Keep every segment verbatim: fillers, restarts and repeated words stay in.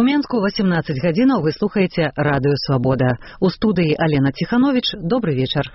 У Менску восемнадцать гадзінаў вы слухаеце радыё Свабода. У студыі Алена Ціханович. Добрый вечар.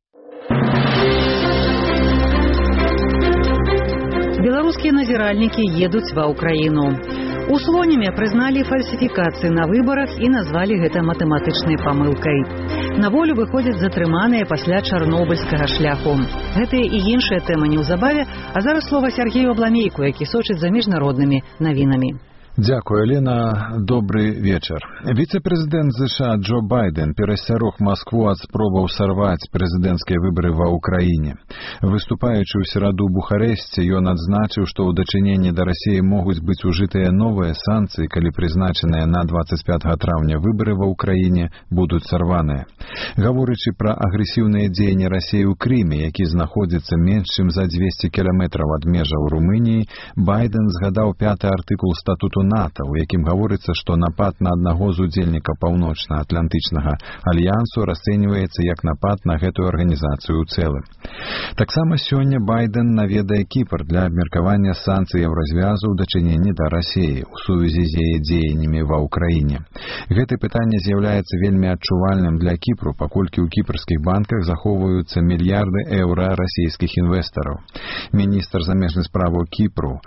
Беларускія назіральнікі едуць ва ўкраіну. У Слоніме прызналі фальсіфікацыі на выбарах і назвалі гэта матэматычнай памылкай. На волю выходзяць затрыманыя пасля чарнобыльскага шляху. Гэтыя і іншыя тэмы неўзабаве, а зараз слова Сергею Абламейку, які сочыць за міжнароднымі навінамі. Дзякую, Елена. Добры вечар. Віцэ-прэзідэнт ЗША Джо Байден перасцярог Маскву ад спробаў сарваць прэзідэнцкія выбары ва ўкраіне. Выступаючы ў сераду Бухарэсце, ён адзначыў, што ў дачыненні да Расіі могуць быць ужытыя новыя санкцыі, калі прызначаныя на дваццаць пятага траўня выбары ва ўкраіне будуць сарваныя. Гаворачы пра агрэсіўныя дзеянні Расіі ў Крыме, які знаходзіцца менш чым за дзвесце кіламетраў ад межаў Румыніі, Байден згадаў пяты артыкул статуту НАТО, у якім гаворыцца, што напад на аднаго з удзельнікаў паўночна-атлантычнага альянсу расцэньваецца як напад на гэтую арганізацыю ў цэлым. Таксама сёння Байден наведае Кіпр для абмеркавання санкцый Еўразвязу ў дачыненні да Расіі ў сувязі з яе дзеяннямі ва ўкраіне. Гэта пытанне з'яўляецца вельмі адчувальным для Кіпру, паколькі ў кіпрскіх банках захоўваюцца мільярды еўра расійскіх інвестараў. Міністр замежных справаў Кіпру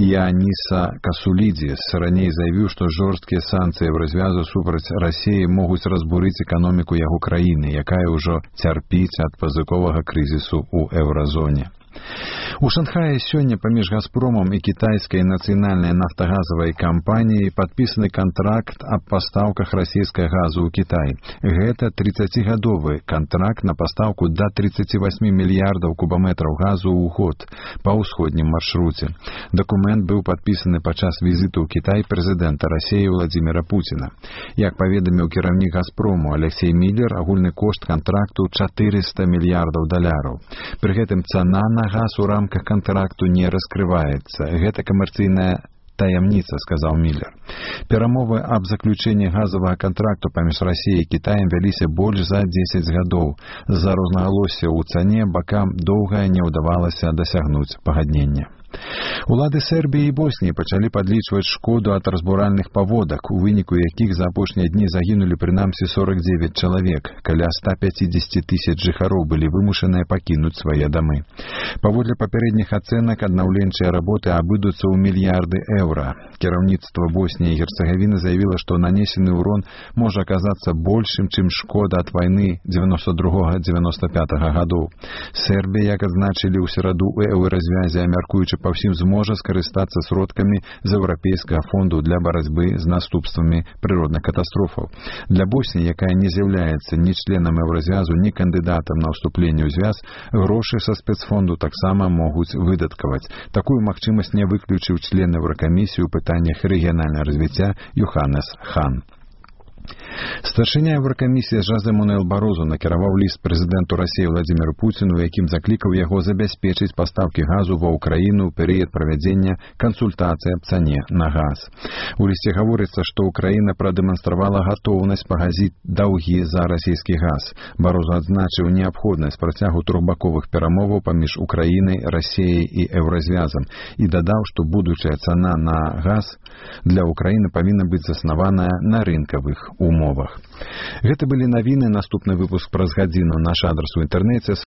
Іаніса Касулідзіс раней заявіў, што жорсткія санкцыі Еўразвязу супраць Расіі могуць разбурыць эканоміку яго краіны, якая ўжо цярпіць ад пазыковага крызісу ў еўразоне. У Шанхаі сёння паміж Газпромом і кітайскай нацыянальнай нафтагазавай кампаніяй падпісаны кантракт аб пастаўках расійскага газу ў Кітай. Гэта трыццацігадовы кантракт на пастаўку да трыццаць восемь мільярдаў кубаметраў газу ў год па ўсходнім маршруце. Дакумент быў падпісаны падчас візіту ў Кітай прэзідэнта Расіі Владзіміра Пуціна. Як паведаміў кіраўнік Газпрому Алексей Міллер, агульны кошт кантракту чатырыста мільярдаў даляраў. Пры гэтым цана на газ у рамках кантракту не раскрываецца. Гэта камерцыйная таямніца, сказаў Міллер. Перамовы аб заключэнні газавага кантракту паміж Расіяй і Кітаем вяліся больш за дзесяць гадоў. З-за рознагалоссяў у цане бакам доўга не ўдавалася дасягнуць пагаднення. Улады Сербіі і Босніі пачалі падлічваць шкоду ад разбуральных паводак, у выніку якіх за апошнія дні загінулі прынамсі сорок дзевяць чалавек. Каля ста пяцідзесяць тысяч жыхароў былі вымушаныя пакінуць свае дамы. Паводле папярэдніх ацэнак, аднаўленчыя работы абыдуцца ў мільярды еўра. Кіраўніцтва Босніі і Герцагавіны заявіла, што нанесены ўрон можа аказацца большым, чым шкода ад вайны дзевяноста другога — дзевяноста пятага гадоў. Сербія, як адзначылі ў сераду ў еўразвязе, мяркуючы па ўсім зможа скарыстацца сродкамі з Еўрапейскага фонду для барацьбы з наступствамі прыродных катастрофаў. Для Босніі, якая не з'яўляецца ні членам Еўразвязу, ні кандыдатам на ўступленне ў звяз, грошы са спецфонду таксама могуць выдаткаваць. Такую магчымасць не выключыў член Еўракамісіі ў пытаннях рэгіянальнага развіцця Йоханнес Хан. Старшыня Еўракамісіі Жозе Мануэль Барозу накіраваў ліст прэзідэнту Расіі Владзіміру Пуціну, у якім заклікаў яго забяспечыць пастаўкі газу ва ўкраіну ў перыяд правядзення кансультацый аб цане на газ. У лісце гаворыцца, што ўкраіна прадэманстравала гатоўнасць пагасіць даўгі за расійскі газ. Барозу адзначыў неабходнасць працягу трохбаковых перамоваў паміж Украінай, Расіяй і Еўразвязам і дадаў, што будучая цана на газ для Украіны павінна быць заснаваная на рынкавых умовах. Гэта былі навіны. Наступны выпуск праз гадзіну. Наш адрас у інтэрнэце